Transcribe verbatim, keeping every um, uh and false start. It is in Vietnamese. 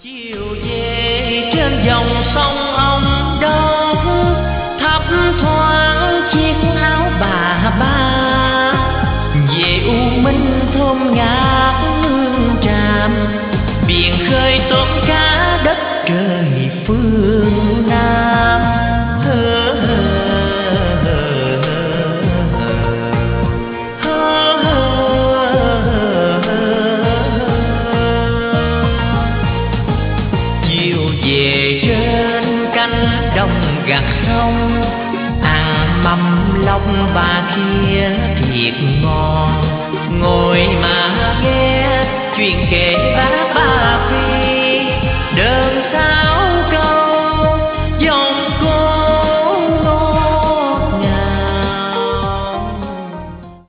chiều về trên dòng sông ông đông, thấp thoáng chiếc áo bà ba, về u minh thôn ngát hương tràm, biển khơi tôm cá đất trời phương.